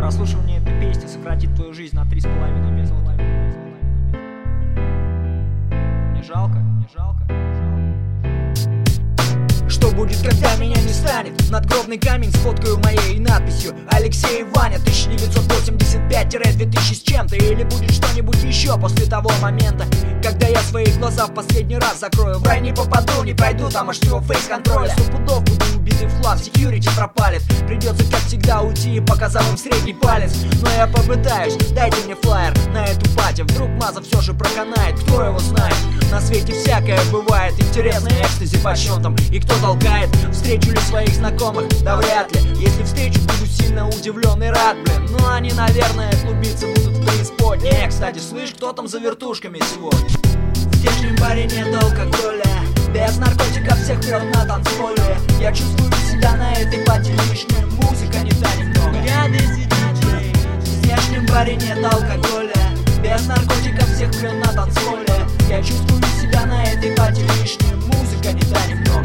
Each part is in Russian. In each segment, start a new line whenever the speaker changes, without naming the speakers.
прослушивание этой песни сократит твою жизнь на 3,5 минуты. Не жалко, не жалко, не жалко. Что будет, когда меня не станет? Надгробный камень с фоткою моей и надписью Алексей Ваня 1985-2000 с чем-то. Или будет что-нибудь еще после того момента, когда я свои глаза в последний раз закрою. В рай не попаду, не пройду, там аж всего фейс-контроля. 100 пудов буду убитый в хлам, секьюрити пропалит. Придется, как всегда, уйти, показав им средний палец. Но я попытаюсь, дайте мне флаер на эту пати. Вдруг Маза все же проканает, кто его знает. На свете всякое бывает, интересно экстази по счетам. И кто толкает, встречу ли своих знакомых? Да вряд ли, если встречу, буду сильно удивлен и рад, блин. Ну они, наверное, клубиться будут в преисподней. Кстати, слышь, кто там за вертушками сегодня? В здешнем баре нет алкоголя, без наркотиков всех прет на танцполе. Я чувствую себя на этой пати лишняя музыка, не та немного. В здешнем баре нет алкоголя, без наркотиков всех прет на танцполе. Я чувствую себя на этой пати лишняя музыка, не та немного.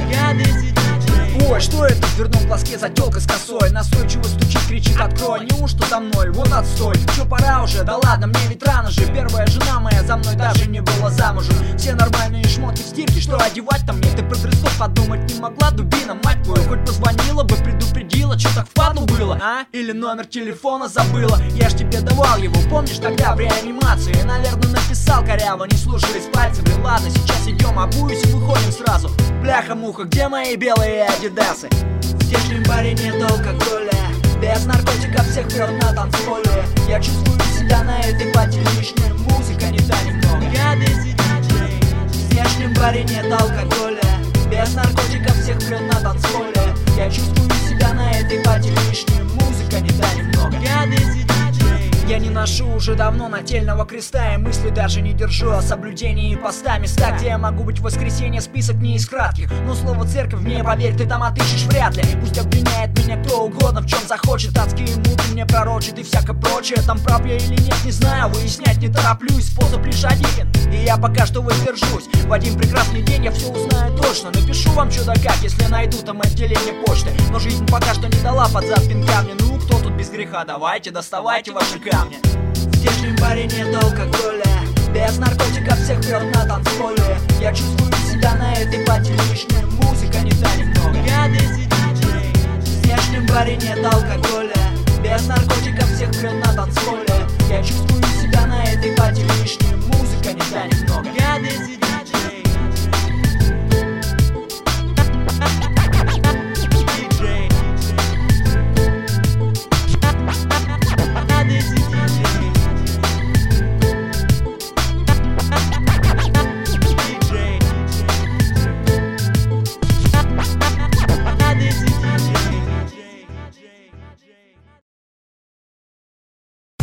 Ой, что это в дверном глазке за тёлка с косой? Настойчиво стучит, кричит: открой, неужто за мной? Вот отстой, чё пора уже? Да ладно, мне ведь рано же. Первая жена моя за мной даже не была замужем. Все нормальные шмотки в стирке, что одевать-то мне? Ты про дресс-код подумать не могла, дубина, мать твою? Хоть позвонила бы, предупредила, чё так впадлу было, а? Или номер телефона забыла? Я ж тебе давал его, помнишь, тогда в реанимации? Наверное, написал коряво, не слушались пальцы. Блин, ладно, сейчас идем, обуюсь и выходим сразу. Бляха-муха, где мои белые адидасы? В здешнем баре нет алкоголя, без наркотиков всех прет на танцполе. Я чувствую себя на этой пати лишняя музыка, не та немного. В здешнем баре нет алкоголя, без наркотиков всех прет на танцполе. Я чувствую себя на этой пати лишняя музыка, не та немного. Я не ношу уже давно нательного креста, и мысли даже не держу о соблюдении поста. Места, где я могу быть в воскресенье, список не из кратких. Но слово церковь мне, поверь, ты там отыщешь вряд ли. Пусть обвиняет меня кто угодно, в чем захочет. Адские муки мне пророчит и всякое прочее. Там прав я или нет, не знаю, выяснять не тороплюсь. Способ лишь один, и я пока что воздержусь. В один прекрасный день я все узнаю точно. Напишу вам чё да как, если найду там отделение почты. Но жизнь пока что не дала под зад пинка мне. Ну, кто тут без греха? Давайте, доставайте ваши камни. В здешнем баре нет алкоголя, без наркотиков всех прет на танцполе. Я чувствую себя на этой пати лишняя музыка, не та немного. В здешнем баре нет алкоголя, без наркотиков всех прет на танцполе. Я чувствую себя на этой пати лишняя музыка, не та немного.